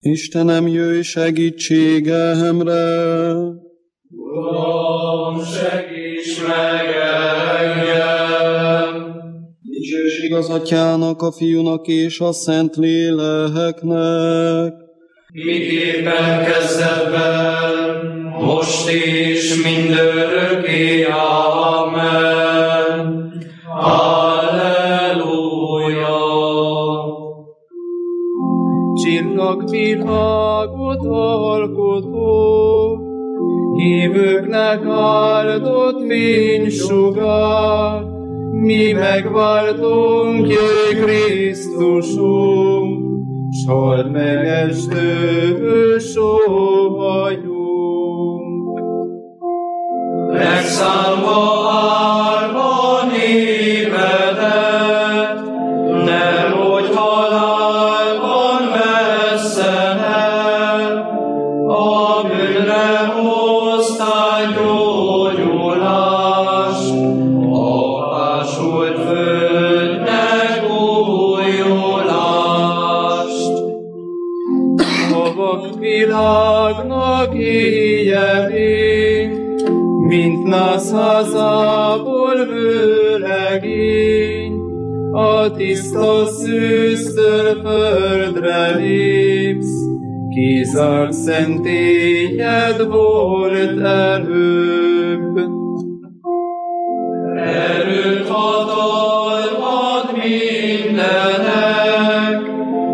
Istenem, jöjj segítségemre! Uram, segíts meg engem! Dicsőség az Atyának, a Fiúnak és a Szent Léleknek. Miképpen kezdetben, most is, mindörökké. Amen. Halleluja! Csillagvilágot alkotó, hívőknek áldott fénysugár, mi megváltunk, jöjj Krisztusunk, s halld meg estő sóhajunk. Megszállva árva névedet, ne lódj halálban messze el, a bűnre hoztál gyógyulást, a fásult földnek újulást. A vak világnak éjjelén, mint nász hazából vőlegény, a tiszta szűztől földre lépsz, kizárt szentélyed volt előbb. Erőt hatalmad mindenek,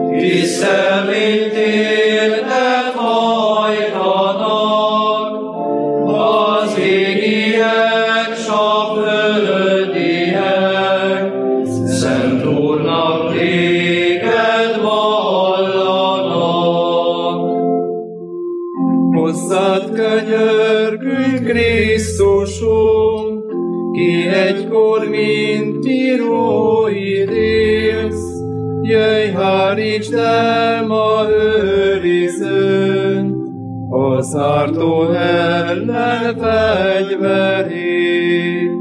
tisztelítéltet hajtanak, az égiek s a földiek, Szent Úrnak téged vallanak. Hozzád könyörgünk, Krisztusunk, ki egykor mint bíróid élsz, jöjj, hárítsd el ma őrizőn, az ártó ellen fegyverét.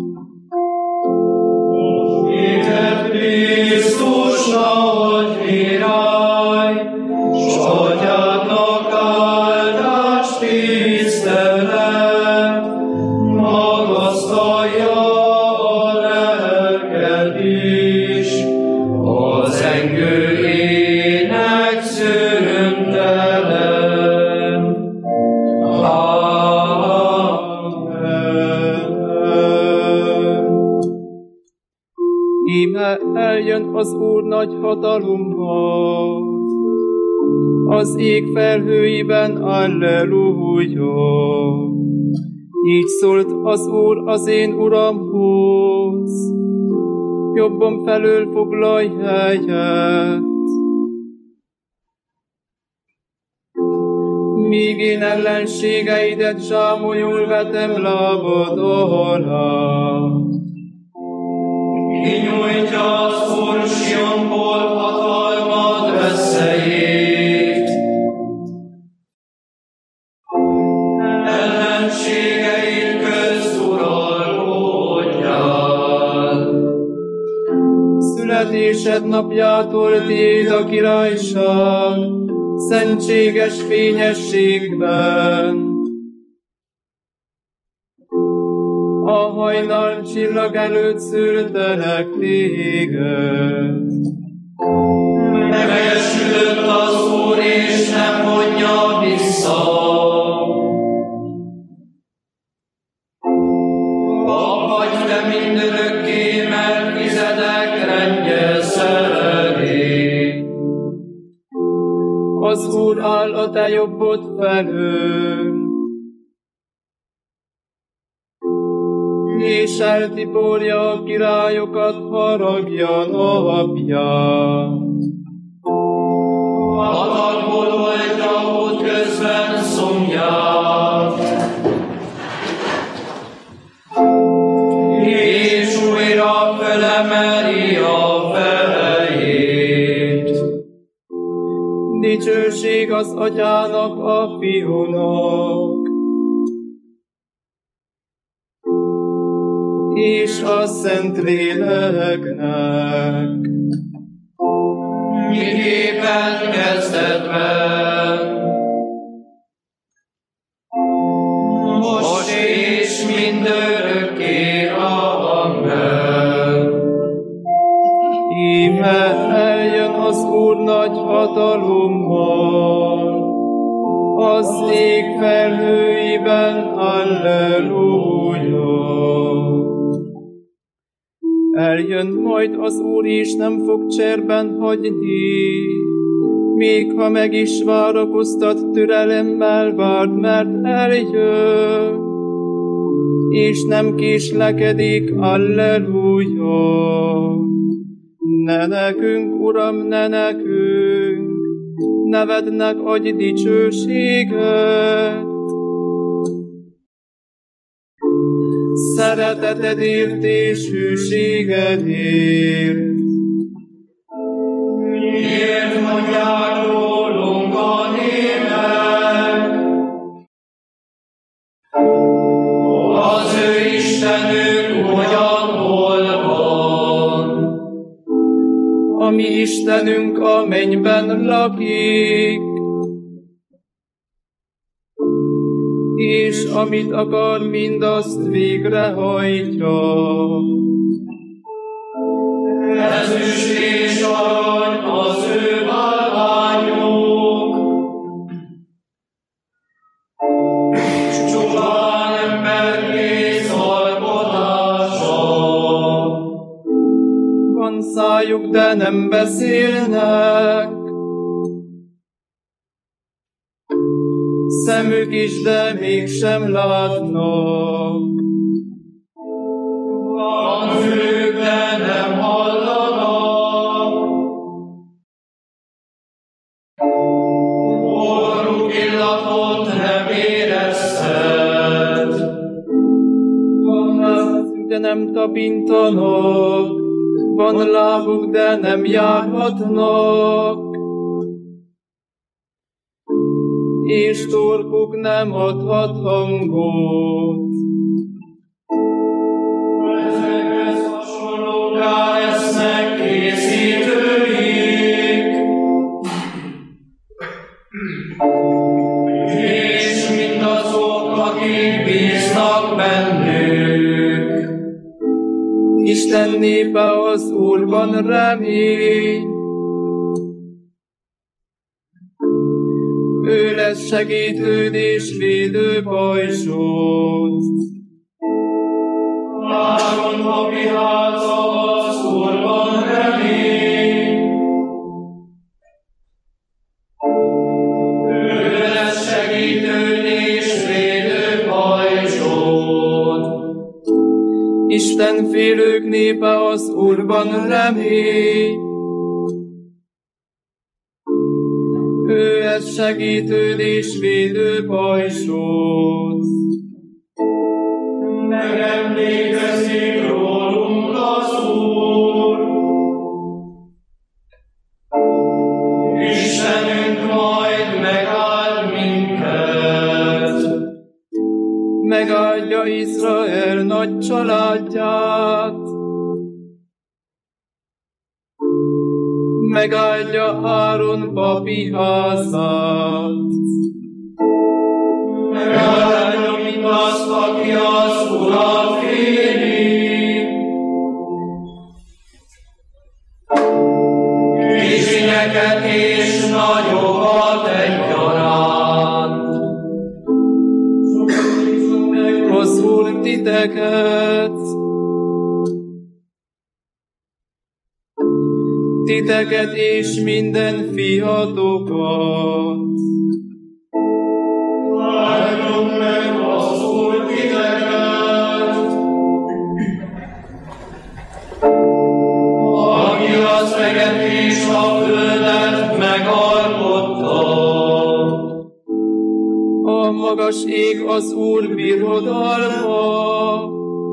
Éget Krisztus nagy király, s Atyádnak áldás tisztelet, magasztalja a lelked is, az zengő ének szüntelen. Amen. Íme eljön az Úr nagy hatalommal, az ég felhőiben, alleluja. Így szólt az Úr az én Uramhoz, jobbom felől foglalj helyet. Míg én ellenségeidet zsámolyul vetem lábad alá. Kinyújtja az Úr Sionból hatalmad veszélyét. Ellenségeid közt uralkodjál. Születésed napjától tiéd a királyság, szentséges fényességben. A hajnal csillag előtt szültelek téged. Megesülött az Úr, és nem vonja vissza. Pap vagy te mindörökké, Melchizedek rendje szerelé. Az Úr áll a te jobbod felől, és eltiporja a királyokat haragja napján. Hatalmul oldja útközben szomját, és újra felemeli a fejét. Dicsőség az Atyának, a Fiúnak, és a Szent Léleknek. Miképpen kezdetben, az Úr nagy hatalommal, az ég felhőiben, Alleluja. Eljön majd az Úr, és nem fog cserben hagyni, még ha meg is várakoztat, türelemmel várd, mert eljön, és nem késlekedik, Alleluja. Ne nekünk, Uram, ne nekünk, nevednek adj dicsőséget. Szeretetedért és hűségedért. Miért mondják rólunk a népek? Az ő Istenünk hogyan hol van? A mi Istenünk a mennyben lakik, és amit akar, mindazt végrehajtja. Ezüst és arany az ő bálványuk, s csupán emberkész alkotása. Van szájuk, de nem beszélnek, szemük is, de mégsem látnak. Van fülük, de nem hallanak. Orruk illatot nem érezhet. Van házuk, de nem tapintanak, van lábuk, de nem járhatnak, és torkuk nem adhat hangot. Ezekhez hasonlóká lesznek készítőik, és mindazok, akik bíznak bennük. Isten népe az Úrban remény, ő lesz segítőd és védő pajzsod. Áron papi háza az Úrban remény. Ő lesz segítőd és védő pajzsod. Isten félők népe az Úrban remény, ő lesz segítőd és védő pajzsod. Megemlékezik rólunk az Úr. Istenünk majd megáld minket. Megáldja Izrael nagy családját, megáldja Áron papi házát, Megáldja mindazt, aki az Urat féli. Kicsinyeket és nagyokat egyaránt. meghozul titeket, titeket és minden fiatokat. Áldjon meg az Úr titeket, aki az eget és a földet megalkotta. A magas ég az Úr birodalma,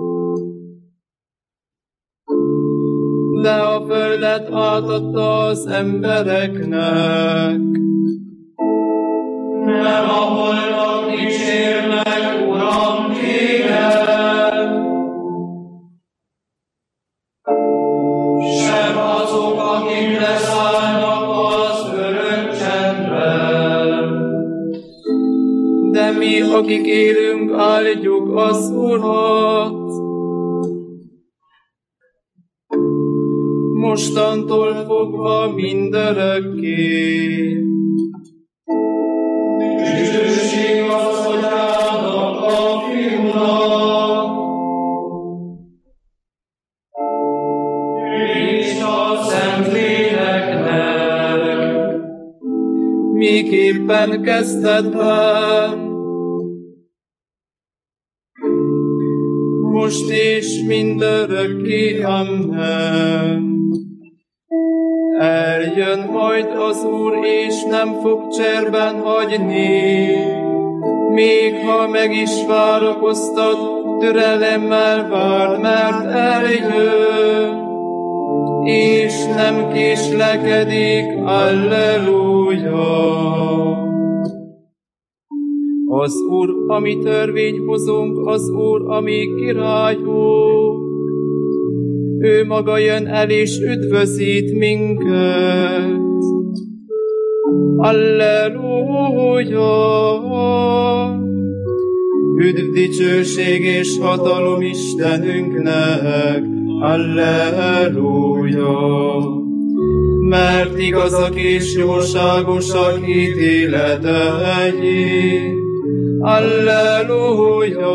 de a földet átadta az embereknek. Nem a holtak dicsérnek, Uram, téged, sem azok, akik leszállnak az örök csendben. De mi, akik élünk, áldjuk az Urat. mostantól fogva mindörökké. Dicsőség az Atyának, a Fiúnak, és a Szentléleknek, miképpen kezdetben, most és mindörökké, amen. Eljön majd az Úr, és nem fog cserben hagyni, még ha meg is várakoztat, türelemmel várd, mert eljön, és nem késlekedik, alleluja. Az Úr, ami törvényhozónk, az Úr, ami királyunk, ő maga jön el és üdvözít minket. Alleluja! Üdv, dicsőség és hatalom Istenünknek! Alleluja! Mert igazak és jóságosak ítéletei. Alleluja!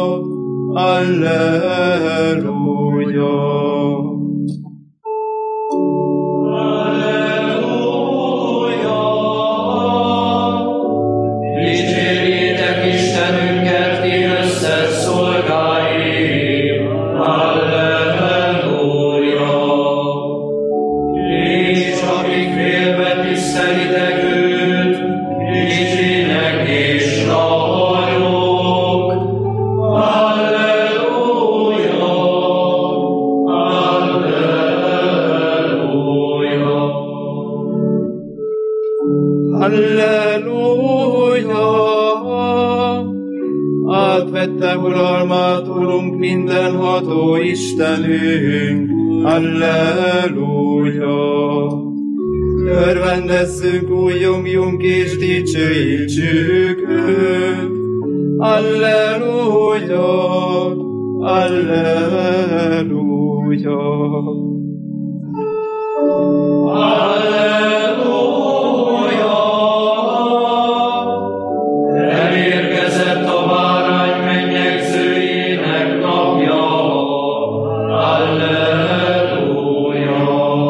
Alleluja! dicsérjétek Istenünket, ti összes szolgái, halleluja! És akik félve tisztelitek őt, kicsinek és nagyok, halleluja! Halleluja! Alleluja! Átvette uralmát, Urunk, mindenható Istenünk. Alleluja! Örvendezzünk, újjongjunk és dicsőítsük őt. Alleluja! Alleluja! Elérkezett a bárány mennyegzőjének napja. Alleluja!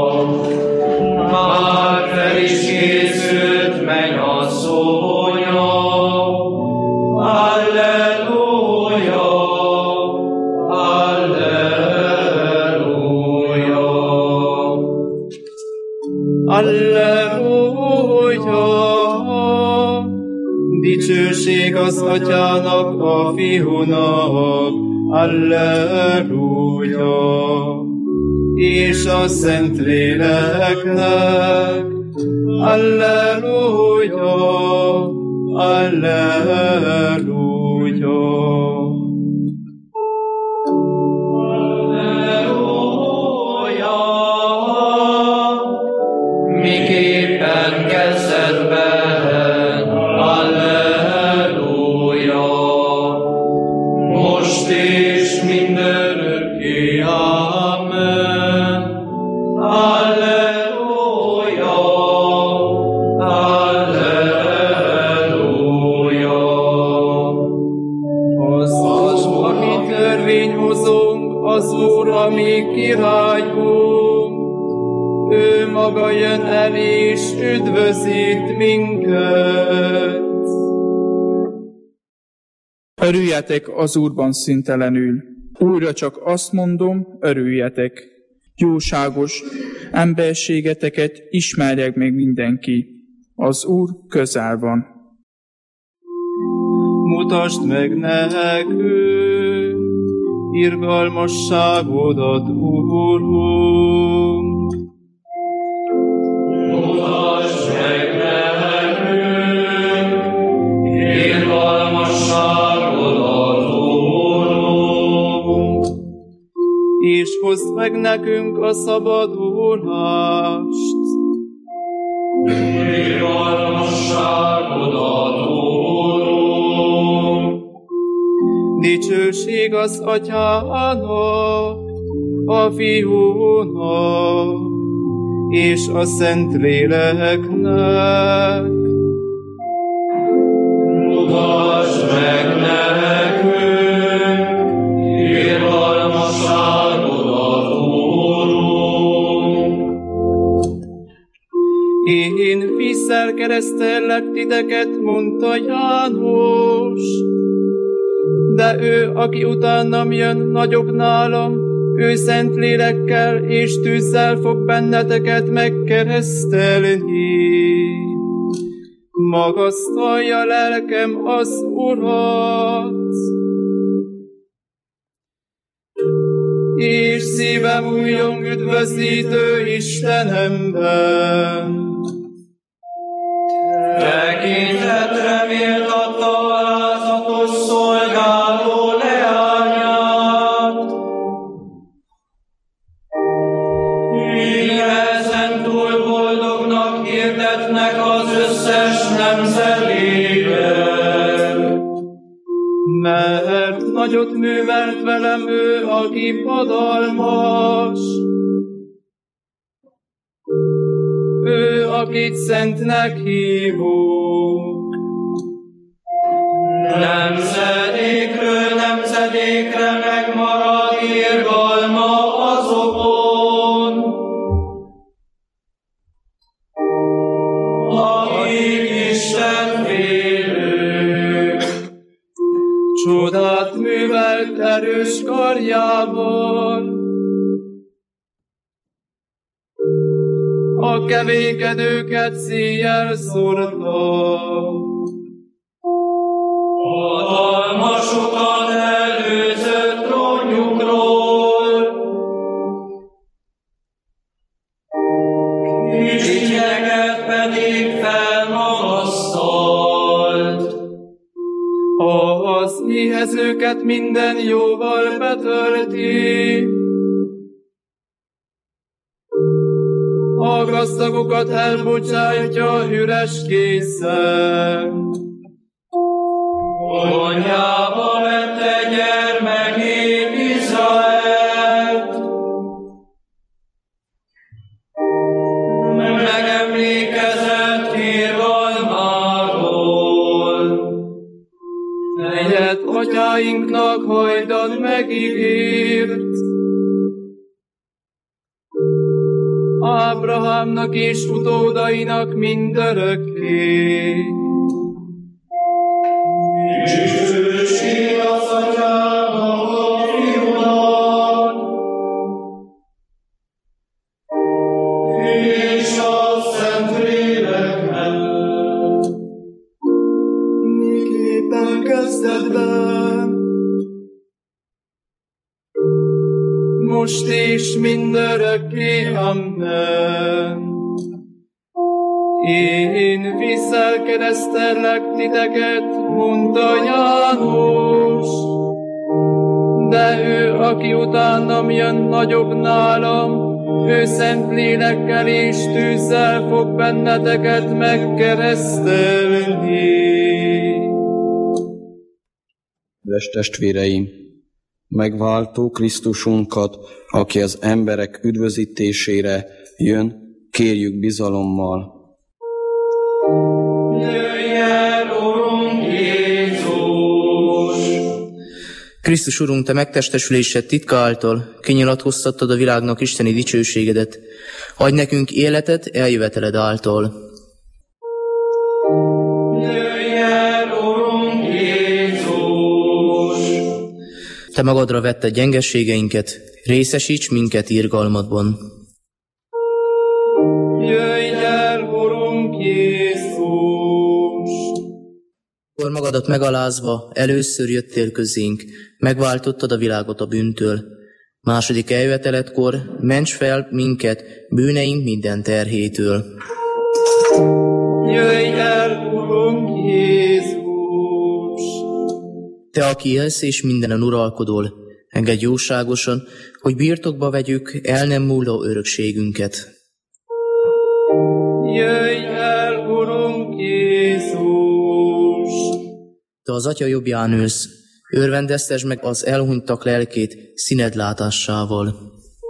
Már fel is készült mennyasszonya. Alleluja! Alleluja! Alleluja! Dicsőség az Atyának, a Fiúnak, alleluja! És a Szentléleknek, alleluja! Alleluja! Miképpen kezdetben, alleluja, most és mindörökké, amen. Alleluja, alleluja. Az Úr, ami törvényhozónk, az Úr, ami királyunk, ő maga jön el és üdvözít minket. Örüljetek az Úrban szüntelenül. Újra csak azt mondom, örüljetek. Jóságos emberségeteket ismerjek meg mindenki. Az Úr közel van. Mutasd meg nekünk irgalmasságodat, Úrunk. Mutasd meg nekünk irgalmasságodat, Úrunk, És hozd meg nekünk a szabadulást. irgalmasságodat, Úrunk, Dicsőség az Atyának, a Fiúnak és a Szentléleknek. Mutasd meg nekünk irgalmasságodat, Úrunk. Én visszakeresztellek titeket, mondta János, de ő, aki utánam jön, nagyobb nálam, ő szent lélekkel és tűzzel fog benneteket megkeresztelni. Magasztalja lelkem az Urat, és szívem újjong üdvözítő Istenemben. Tekintetre méltatta alázatos szolgáló leányát. Míg ezen túl boldognak hirdetnek az összes nemzedékek. Mert nagyot művelt velem ő, aki padalmas. Ő, akit szentnek hívunk. Nemzedékről nemzedékre megmarad irgalma azokon, akik Isten félők. Csodát művelt erős karjával, a kevékedőket széjjel szórta. Hatalmasokat előzött trónjukról, kicsinyeket pedig felmagasztalt. Az éhezőket minden jóval betölti, a gazdagokat elbocsátja üres kézzel. Konyhába vette gyermekét Izraelt, megemlékezett irgalmáról. Melyet atyáinknak hajdan megígért, Ábrahámnak és utódainak mindörökké. Dicsőség az Atyának, a Fiúnak, és a Szentléleknek. Miképpen kezdetben, most és mindörökké, amen. Én visszakeresztellek titeket, mondta János, de ő, aki utánam jön, nagyobb nálam, ő szent lélekkel és tűzzel fog benneteket megkeresztelni. Kedves testvéreim, megváltó Krisztusunkat, aki az emberek üdvözítésére jön, kérjük bizalommal. Jöjj el, Urunk Jézus! Krisztus Urunk, Te megtestesülésed titka által kinyilatkoztattad a világnak isteni dicsőségedet. Adj nekünk életet eljöveteled által. Jöjj el, Urunk Jézus! Te magadra vetted gyengességeinket, részesíts minket irgalmadban. Jöjj el, Urunk Jézus! Akkor magadat megalázva először jöttél közénk, megváltottad a világot a bűntől. Második eljöveteletkor ments fel minket bűneink minden terhétől. Jöjj el, Urunk Jézus! Te, aki élsz és mindenen uralkodol, engedj jóságosan, hogy birtokba vegyük el nem múló örökségünket. Jöjj el, Urunk Jézus! Te az Atya jobbján ülsz, örvendeztesd meg az elhunytak lelkét színed látásával.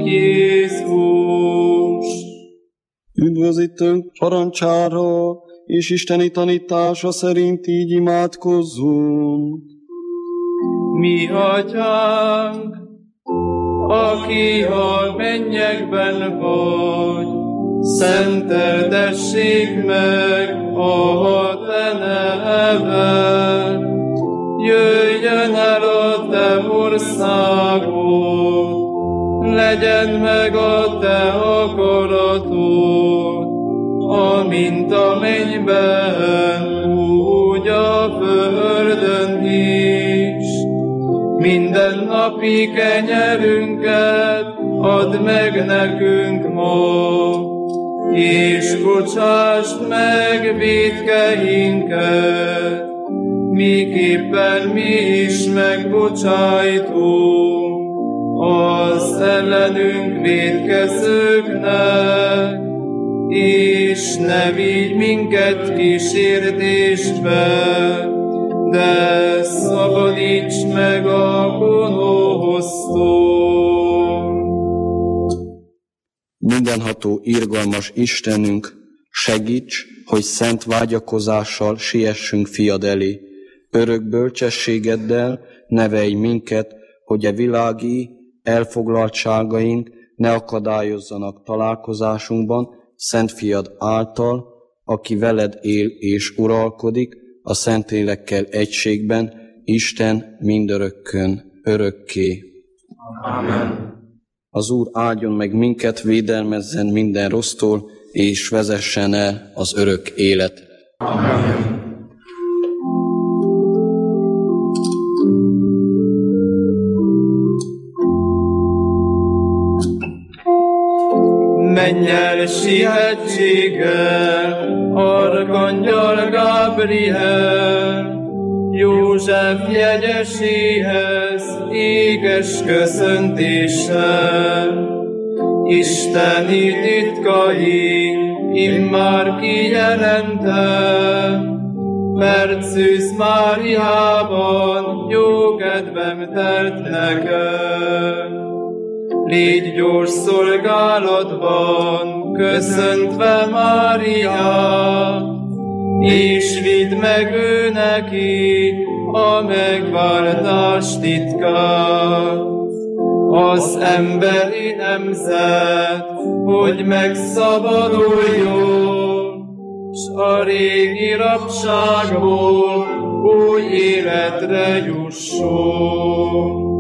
Jézus. Üdvözítőnk parancsára és isteni tanítása szerint így imádkozzunk. Mi atyánk, aki a mennyekben vagy, szenteltessék meg a te neved. Jöjjön el a te országod, legyen meg a te akaratod, amint a mennyben, úgy a földön is. Mindennapi kenyerünket add meg nekünk ma, és bocsásd meg vétkeinket, miképpen mi is megbocsájtunk az ellenünk vétkezőknek, és ne vigy minket kísértésbe, de szabadíts meg a gonosztól. Mindenható, irgalmas Istenünk, segíts, hogy szent vágyakozással siessünk fiad elé. Örök bölcsességeddel nevelj minket, hogy a világi elfoglaltságaink ne akadályozzanak találkozásunkban, szent fiad által, aki veled él és uralkodik, a Szentlélekkel egységben, Isten mindörökkön, örökké. Amen. Az Úr áldjon meg minket, védelmezzen minden rossztól, és vezessen el az örök élet. Amen. Menj el sietséggel, Arkangyal Gábriel, József jegyeséhez éges köszöntéssel. Isteni titkai immár kijelentem, mert Szűz Máriában jó kedvem telt nekem. Légy gyors szolgálatban, köszöntve Máriát, és vidd meg ő neki a megváltás titkát. Az emberi nemzet, hogy megszabaduljon, s a régi rabságból új életre jusson.